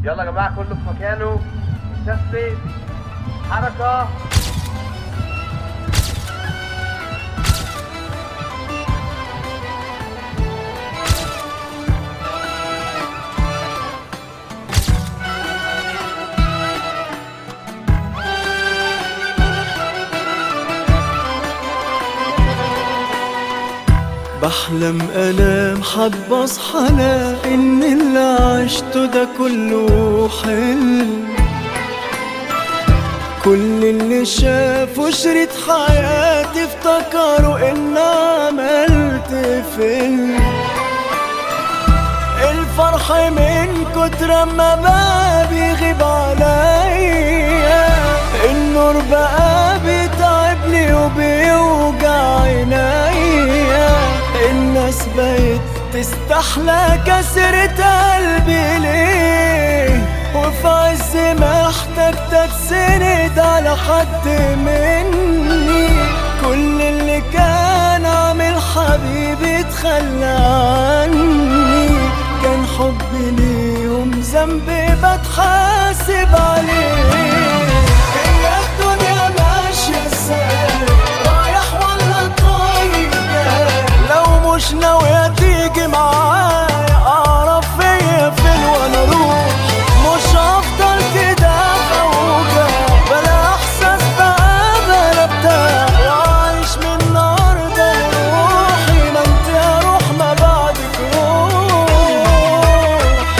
يلا يا جماعة كله في مكانه، نثبت حركة. بحلم انام حب اصحى الاقي ان اللي عشته ده كله حلم. كل اللي شافوا شريط حياتي افتكروا ان عملت فيلم. الفرح من كتر ما بقى بيغيب عليا، النور بقى بيتعبني وبيوجع عينيا. الناس بقت تستحلى كسرة قلبي ليه، وفي عز ما احتاجتك سند على حد مني. كل اللي كان عامل حبيبي اتخلى عني، كان حبي ليهم ذنبي بتحاسب عليه. هي الدنيا ماشية ازاي، رايح ولا طاير؟ لو مش ناوية تيجي معايا اعرف فيا فين وانا اروح. مش هفضل كده فوجع، بلا احساس بقى بلا بتاع، وعايش من النهارده لروحي. ما انت يا روح ما بعدك روح.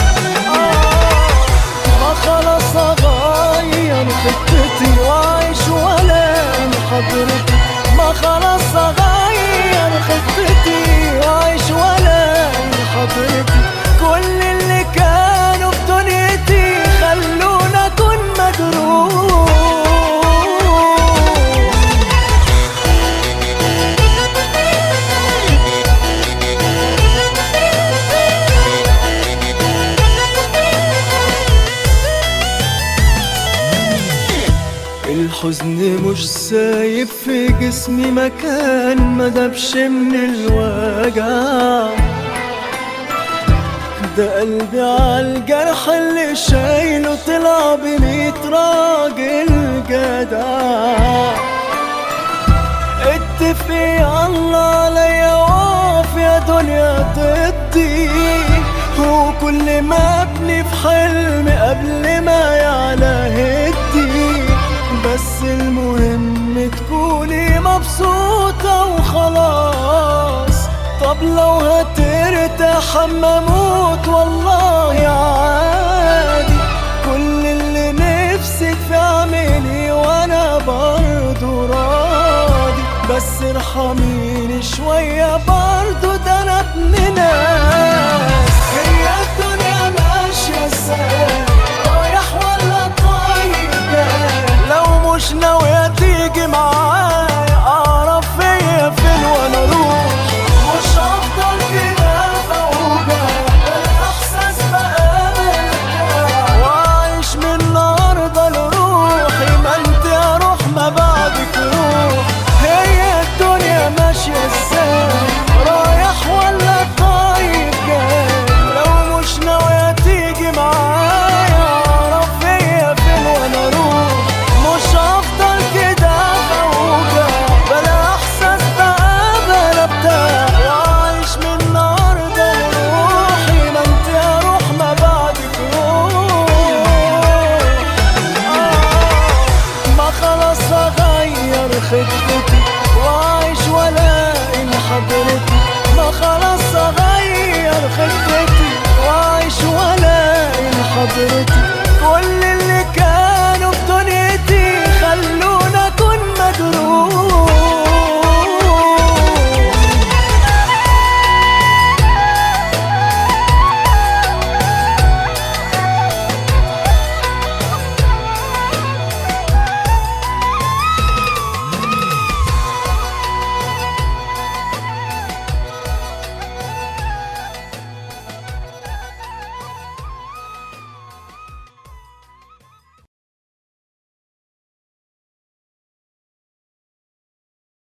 ما خلاص اغير خطتي واعيش ولا حضرتك. ما خلاص اغير خطتي واعيش ولا حضرتك. كل اللي كانوا في دنيتي خلونا اكون مجروح. الحزن مش سايب في جسمي مكان ما دبش من الوجع. ده قلبي عالجرح اللي شايله طلع ب100 راجل جدع. اتفقي الله عليا وقف يا دنيا ضدي، وكل ما ابني في حلمي قبل ما يعلى هدي. بس المهم تكوني مبسوطة وخلاص. طب لو هترتاح اما اموت والله عادي. كل اللي نفسك في اعملي وانا برضو راضي. بس ارحميني شوية برضو ده انا ابن ناس.